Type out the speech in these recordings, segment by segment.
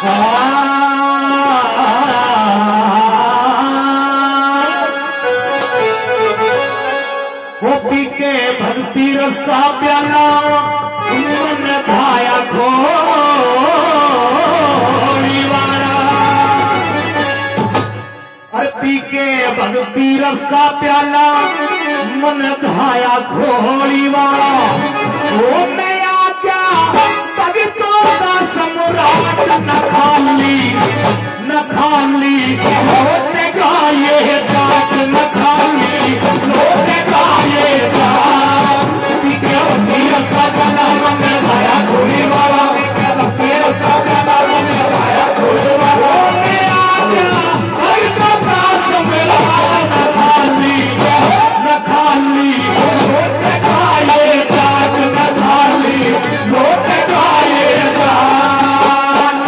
वो पी के भक्ति रस्ता प्याला मन भाया घोड़ी वाला। अरे पी के भक्ति रस्ता प्याला मन भाया घोड़ी वाला। वो मैं आ गया भक्तों का सम्राट न खाली होते गाये जाट न खाली होते गाये जाट। पी के भक्ति रस्ता प्याला मन भाया घोड़ी वाला। भक्ति रस्ता प्याला मन भाया घोड़ी वाला। मैं आ गया भक्तों का सम्राट न खाली होते गाये जाट न खाली होते गाये जाट।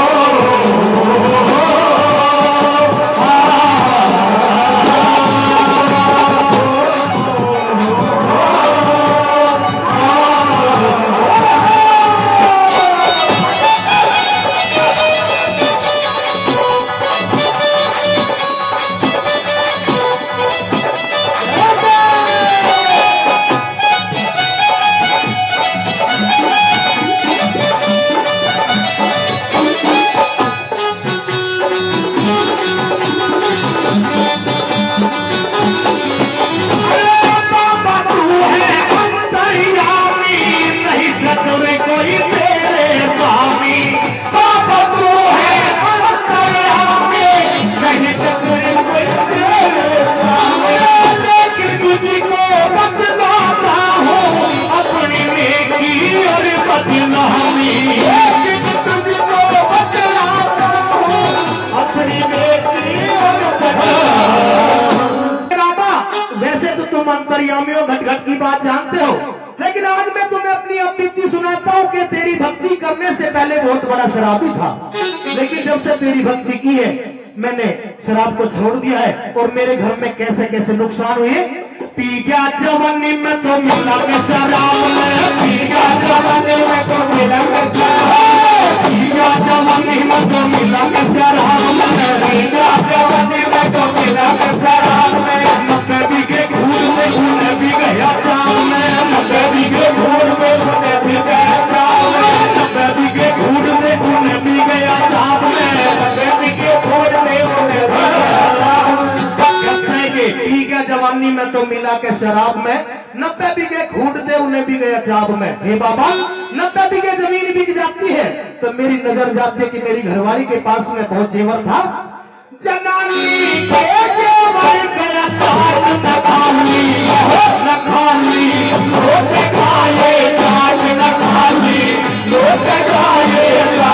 अंतर्यामियों घट की बात जानते हो, लेकिन आज मैं तुम्हें अपनी अपीति सुनाता हूँ कि तेरी भक्ति करने से पहले बहुत बड़ा शराबी था, लेकिन जब से तेरी भक्ति की है मैंने शराब को छोड़ दिया है। और मेरे घर में कैसे कैसे नुकसान हुए। पी गया जवानी में तो मिला के शराब में, पी गया जवानी में तो मिला के शराब, पी गया जवानी में तो मिला के शराब में, पी गया जवानी में तो मिला के शराब में। मक्के भी के घूर में उन्हें भी गया चाव में, मक्के भी के घूर में उन्हें भी गया चाव में, मक्के भी के घूर में उन्हें भी गया चाव में, मक्के भी के घूर में उन्हें भी गया चाव में। पी गया जवानी में तो मिला के शराब में, 90 बीघे घूट दे उन्हें भी गया चाप में। हे बाबा 90 बीघे जमीन बिक जाती है तो मेरी नजर जाती है कि मेरी घरवाली के पास में बहुत जेवर था। जनानी के जेवर गया चाट न खाली होते खाए चाट न खाली होते खाए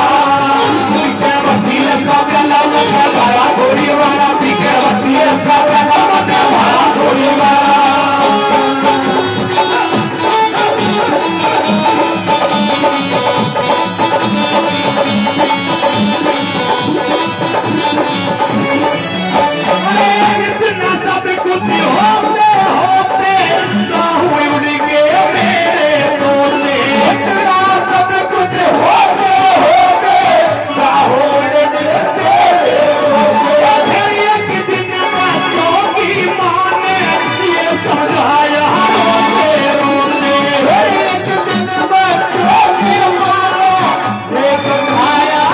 घोड़ी वाला पीके वती घोड़ी वाला। इतना सब कुछ होते होते उड़ गए मेरे तोते, इतना सब कुछ होते होते एक दिन बच्चों की माँ ने ये समझाया रोते रोते, एक दिन बच्चों की माँ ने समझाया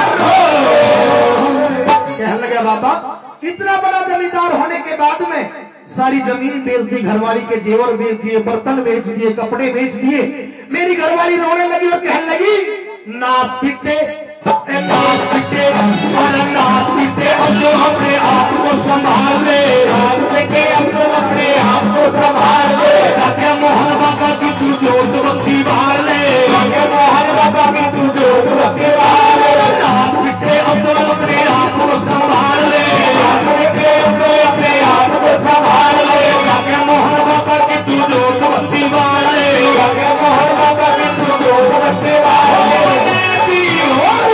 कहने लगा बाबा इतना बड़ा जमींदार होने के बाद में सारी जमीन बेच दी, घरवाली के जेवर बेच दिए, बर्तन बेच दिए, कपड़े बेच दिए। मेरी घरवाली रोने लगी और कहने लगी नाच पीटे नाच पीटे नाच पीटे अब तो अपने आप को संभाल ले, नाच पीटे अब तो अपने आप को संभाल ले, जाके मोहन बाबा की तू जोत बत्ती बाल ले, जाके मोहन बाबा की तू जोत बत्ती बाल ले, नाच पीटे अब तो अपने आप को संभाल ले, नाच पीटे अब तो अपने आप को संभाल ले, जाके मोहन बाबा की तू जोत बत्ती बाल ले, जाके मोहन बाबा की तू जोत बत्ती बाल ले।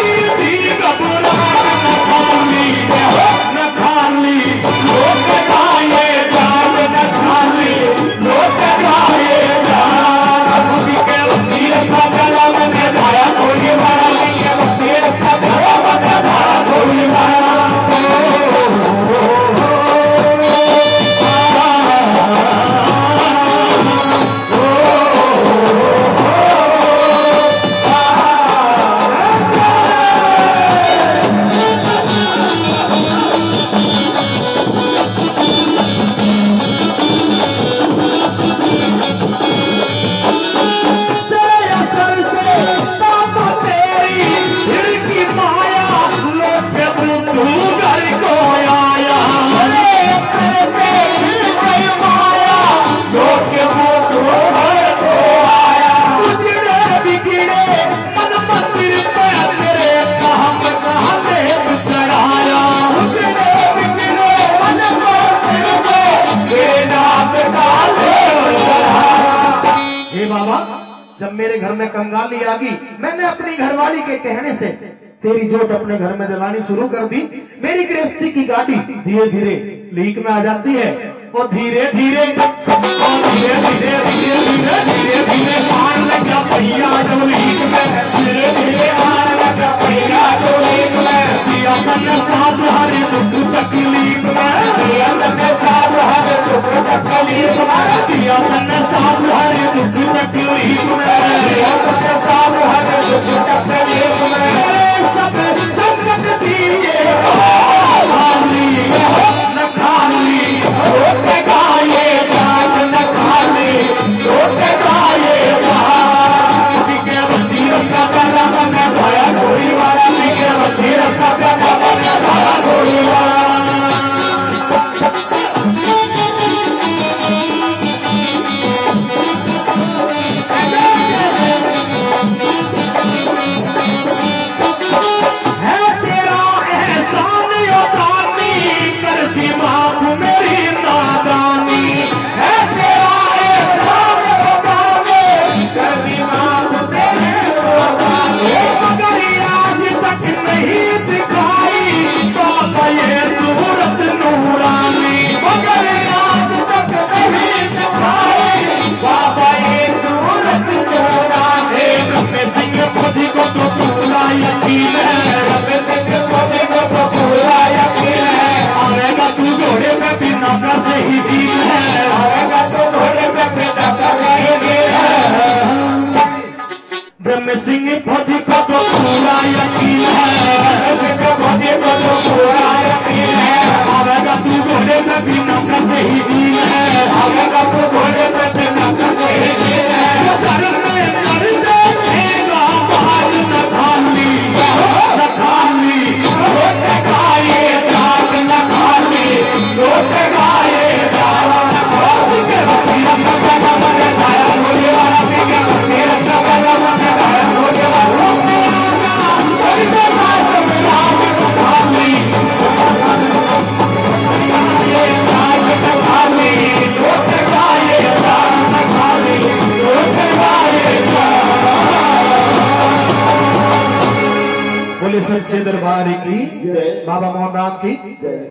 मेरे घर में कंगाली आ गई, मैंने अपनी घरवाली के कहने से तेरी जोत अपने घर में जलानी शुरू कर दी। मेरी गृहस्थी की गाड़ी धीरे धीरे लीक में आ जाती है और धीरे धीरे धीरे धीरे धीरे धीरे धीरे धीरे आग लगा पहिया जो लीक में, धीरे धीरे आग लगा पहिया जो लीक में, दिया तन्ने साथ हरे दुख तकलीफ में, दिया तन्ने साथ हरे दुख तकलीफ में, दिया तन्ने साथ हरे दुख तकलीफ में, दिया तन्ने साथ हरे दुख तकलीफ में। सब संकट दिए खाली न खाली रोटे गाये जाग न खाली रोटे गाये के बंदी रखा पहला मैं भाया गोली वाला के बंदी रखा पहला मैं भाया गोली वाला। ब्रह्म सिंह फौजी को तो पूरा यकीन है, फौजी को तो पूरा यकीन है, आवेगा तू घोड़े में भी नौका से ही जीन है, आवेगा तू घोड़े में भी नौका से ही जीन है। वो धर्म में कर देगा बाहर न खाली न खाली रोटे गाये जाग न खाली रोटे गाये जाग न खाली के वकील का पहला मैंने खाया गोली वाला भी के वकील का पहला मैंने खाया गोली वाला कोई तो बात समझा न खाली गाये जाग न खाली रोटे गाये जाग न खाली रोटे गाये जाग। बोले सच्चे दरबार की, बाबा मोहन राम की।